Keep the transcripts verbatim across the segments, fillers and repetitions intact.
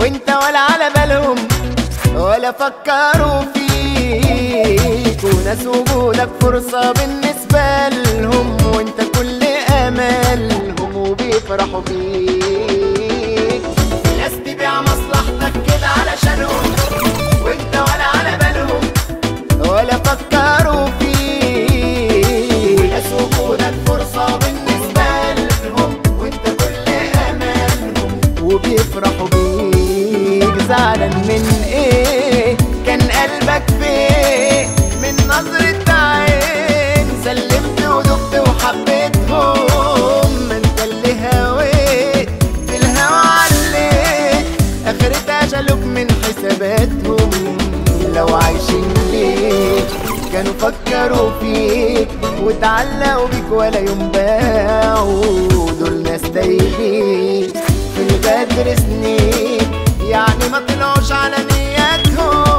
وانت ولا على بالهم ولا فكروا فيك، وناس وجودك فرصة بالنسبة لهم، وانت كل امالهم وبيفرحوا بيك. ناس تبيع مصلحتك كده علشانهم وانت ولا على بالهم ولا فكروا فيك، وناس وجودك فرصة بالنسبة لهم، وانت كل امالهم وبيفرحوا بيك. زعلان من ايه؟ كان قلبك فين؟ من نظرة عين سلمت ودقت وحبيتهم، ما انت اللي هويت في الهوى عليت، اخرتها شالوك من حساباتهم. لو عايشين ليك كانوا فكروا فيك وتعلقوا بيك ولا يوم باعوا، دول ناس تايهين في الغدر سنين، يعني ما طلعوش على نياتهم.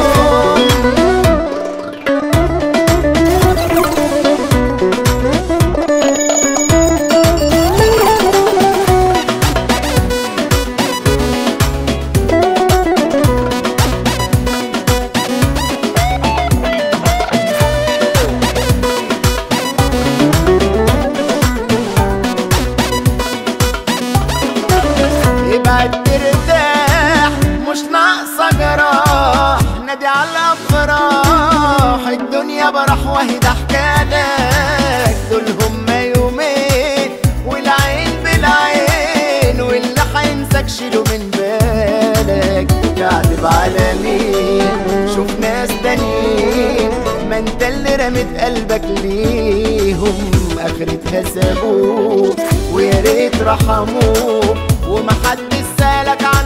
ابعد ترتاح مش ناقصة جراح، نادي على الافراح الدنيا براح وهي ضحكالك، دول هما يومين والعين بالعين، واللي هينساك شيله من بالك. تعتب على مين؟ شوف ناس تانيين، ما انت اللي رميت قلبك ليهم، اخرتها سابوك ويا ريت رحموك، ومحدش سالك عن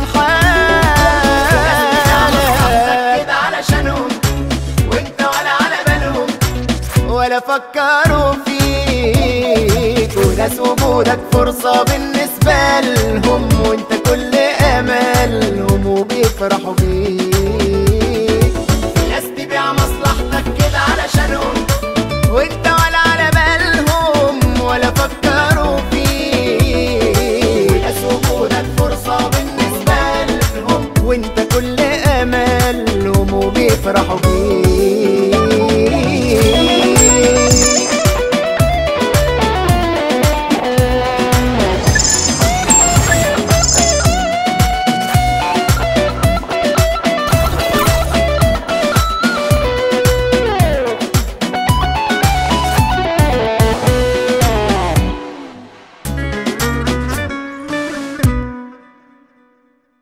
حالك كده علشانهم وانت ولا على بالهم ولا فكروا فيك، وناس وجودك فرصة بالنسبة لهم، وانت كل امالهم وبيفرحوا بيك. ناس تبيع مصلحتك كده علشانهم وانت ولا على بالهم ولا فكروا فيك، ناس وجودك فرصة بالنسبة لهم، وانت كل امالهم وبيفرحوا